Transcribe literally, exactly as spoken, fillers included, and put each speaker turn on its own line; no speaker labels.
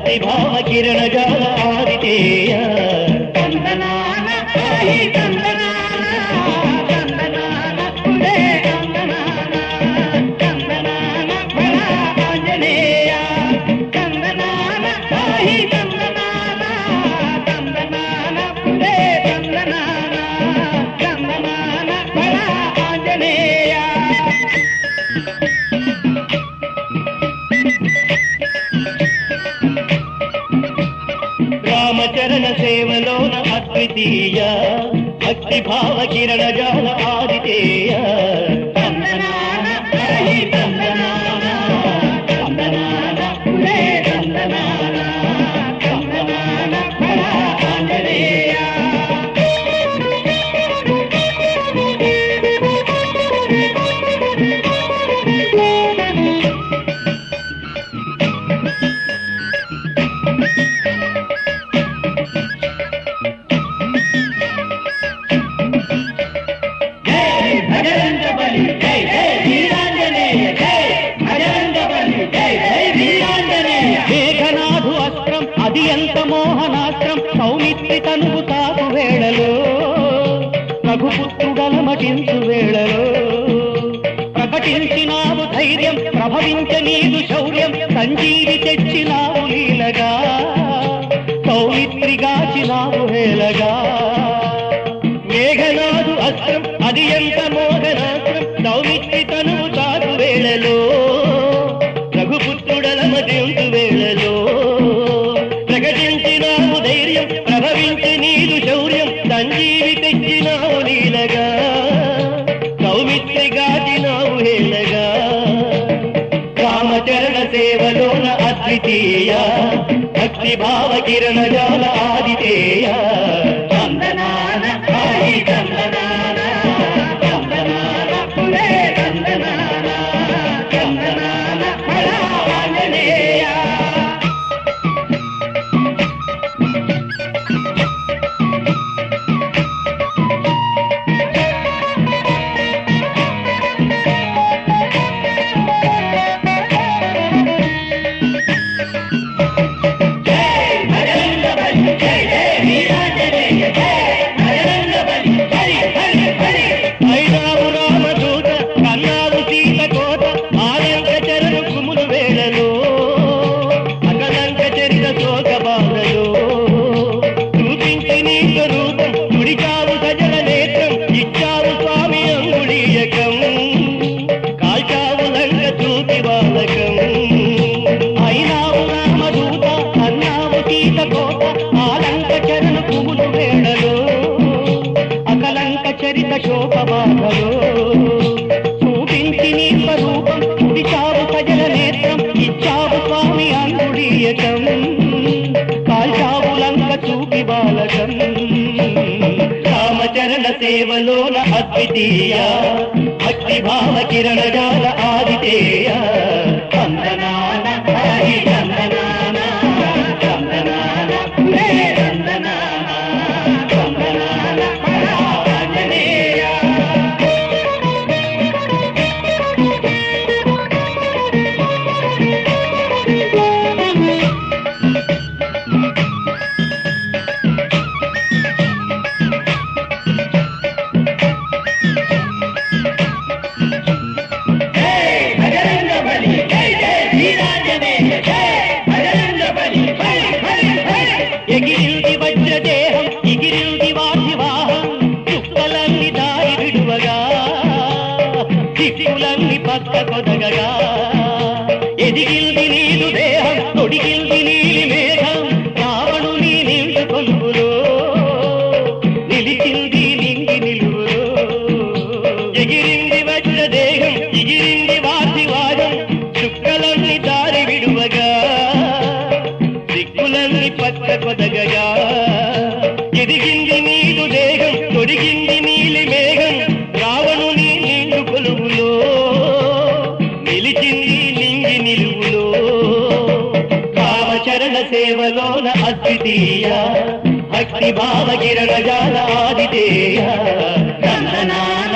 భక్తి భావ కిరణ జాల ఆదితేయ
తందనాన సాయి తందనాన తందనాన పుడే తందనాన తందనాన బడా ఆంజనేయ తందనాన సాయి తందనాన తందనాన పుడే తందనాన తందనాన బడా ఆంజనేయ
రామచరణ సేవలోన అద్వితీయ భక్తి భావ కిరణ జాల ఆదితేయ
తందనాన సాయి తందనాన తందనాన పుడే తందనాన తందనాన బడా ఆంజనేయ
మేఘనాథు అస్త్రం అది ఎంత మోహనాస్త్రం సౌమిత్రి తనువు తాకు వేళలో రఘుపుత్రుడలమటించు వేళలో ప్రకటించినావు ధైర్యం ప్రభవించ నీదు శౌర్యం సంజీవి తెచ్చినావు లీలగా సౌమిత్రి గాచినావు వేళగా మేఘనాథు అస్త్రం అది ఎంత మోహనాస్త్రం సౌమిత్రి తనువు తాకు వేళలో రఘుపుత్రుడలమటించు వేళలో ప్రకటించినావు ధైర్యం ప్రభవించి నీదు శౌర్యం సంజీవి తెచ్చినావు లీలగా సౌమిత్రి గాచినావు హేళగా రామచరణ సేవలోన అద్వితీయ భక్తి భావ కిరణ జాల ఆదితేయ
తందనాన సాయి తందనాన తందనాన పుడే తందనాన తందనాన బడా ఆంజనేయ
అయినావు రామదూత కన్నావు సీత కోట ఆలంక చరణు కుములు వేళలో అకలంక చరిత శోక బాధలో చూపించి నీ స్వరూపం తుడిచావు సజల నేత్రం ఇచ్చావు స్వామి అంగుళీయకం కాల్చావు లంక చూపి బాలకం అయినావు రామదూత కన్నావు సీత కోట ఆలంక చరణు కుములు వేళలో అకలంక చరిత శోక బాధలో చూపించి నీ స్వరూపం కుడిచావు సజల నేత్రం ఇచ్చావు స్వామి అంగుళీయకం కాల్చావు లంక చూపి బాలకం రామచరణ సేవలోన అద్వితీయ భక్తి భావ కిరణ జాల ఆదితేయ తందనాన సాయి తందనాన తందనాన పుడే తందనాన తందనాన బడా ఆంజనేయ ఎగిరిల్ది వజ్రదేహం ఎగిరిల్ది వాసివాహం చుక్కలన్నీ దారి విడువగా దిక్కులన్నీ పక్క కొదగగా ఎదిగిల్ది నీదు దేహం తొడిగిల్ది నీలి మేఘం రావణుని నిండు కొలుపులో నిలిచింది నింగి నిలువులో ఎగిరింది వజ్రదేహం ఎగిరింది వాసివాహం చుక్కలన్నీ దారి విడువగా దిక్కులన్నీ పక్క కొదగగా ఎదిగింది నీదు దేహం తొడిగింది నీలి మేఘం రావణుని నిండు కొలువులో నిలిచింది నింగి నిలువులో రామచరణ సేవలోన అద్వితీయ భక్తి భావ కిరణ జాల ఆదితేయ తందనాన